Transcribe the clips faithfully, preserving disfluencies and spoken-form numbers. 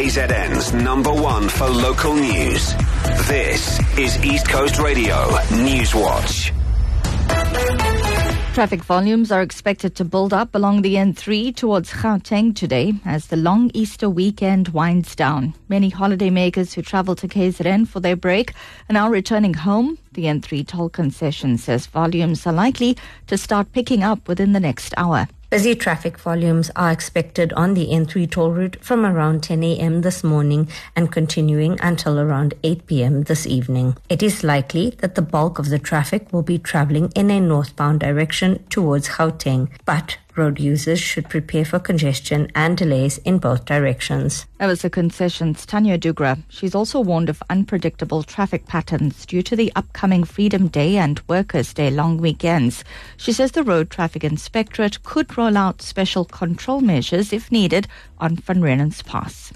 K Z N's number one for local news. This is East Coast Radio News Watch. Traffic volumes are expected to build up along the N three towards Gauteng today as the long Easter weekend winds down. Many holidaymakers who travel to K Z N for their break are now returning home. The N three toll concession says volumes are likely to start picking up within the next hour. Busy traffic volumes are expected on the N three toll route from around ten a.m. this morning and continuing until around eight p.m. this evening. It is likely that the bulk of the traffic will be travelling in a northbound direction towards Gauteng, but road users should prepare for congestion and delays in both directions. That was the concession's Tanya Dugra. She's also warned of unpredictable traffic patterns due to the upcoming Freedom Day and Workers' Day long weekends. She says the Road Traffic Inspectorate could roll out special control measures if needed on Van Rynens Pass.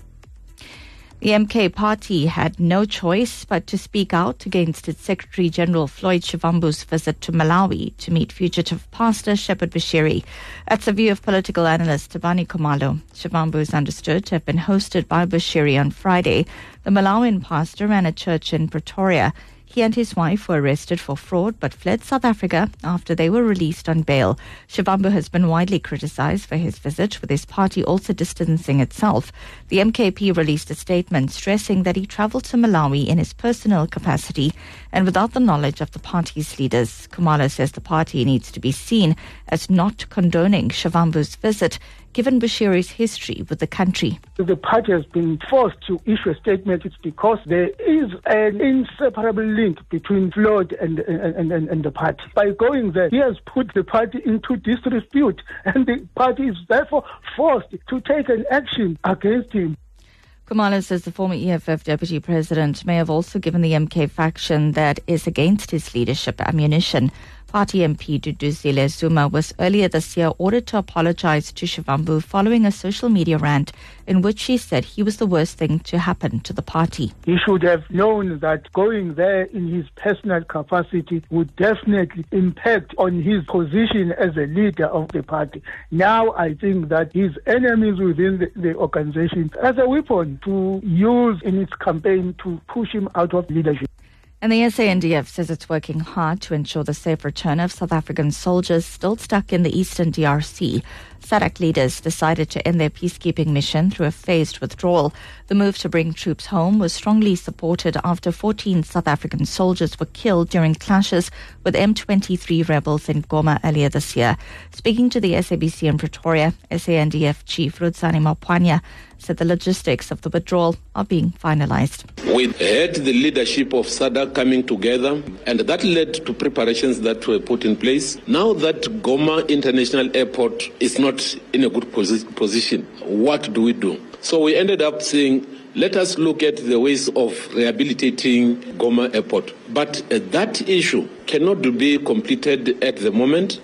The M K party had no choice but to speak out against its Secretary-General Floyd Shivambu's visit to Malawi to meet fugitive pastor Shepherd Bushiri. That's the view of political analyst Tabani Khumalo. Shivambu is understood to have been hosted by Bushiri on Friday. The Malawian pastor ran a church in Pretoria. He and his wife were arrested for fraud but fled South Africa after they were released on bail. Shivambu has been widely criticized for his visit, with his party also distancing itself. The M K P released a statement stressing that he traveled to Malawi in his personal capacity and without the knowledge of the party's leaders. Khumalo says the party needs to be seen as not condoning Shivambu's visit, given Bushiri's history with the country. The party has been forced to issue a statement. It's because there is an inseparable link between Floyd and, and, and, and the party. By going there, he has put the party into disrepute, and the party is therefore forced to take an action against him. Khumalo says the former E F F deputy president may have also given the M K faction that is against his leadership ammunition. Party M P Duduzile Zuma was earlier this year ordered to apologize to Shivambu following a social media rant in which she said he was the worst thing to happen to the party. He should have known that going there in his personal capacity would definitely impact on his position as a leader of the party. Now I think that his enemies within the, the organization as a weapon to use in its campaign to push him out of leadership. And the S A N D F says it's working hard to ensure the safe return of South African soldiers still stuck in the eastern D R C. SADC leaders decided to end their peacekeeping mission through a phased withdrawal. The move to bring troops home was strongly supported after fourteen South African soldiers were killed during clashes with M twenty-three rebels in Goma earlier this year. Speaking to the S A B C in Pretoria, S A N D F Chief Rudzani Mapwanya said the logistics of the withdrawal are being finalized. We had the leadership of SADC coming together, and that led to preparations that were put in place. Now that Goma International Airport is not in a good posi- position, what do we do? So we ended up saying, let us look at the ways of rehabilitating Goma Airport. But uh, that issue cannot be completed at the moment.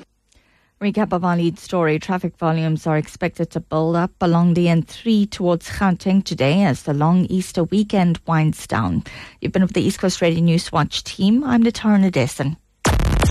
Recap of our lead story. Traffic volumes are expected to build up along the N three towards Gauteng today as the long Easter weekend winds down. You've been with the East Coast Radio News Watch team. I'm Natara Nadesan.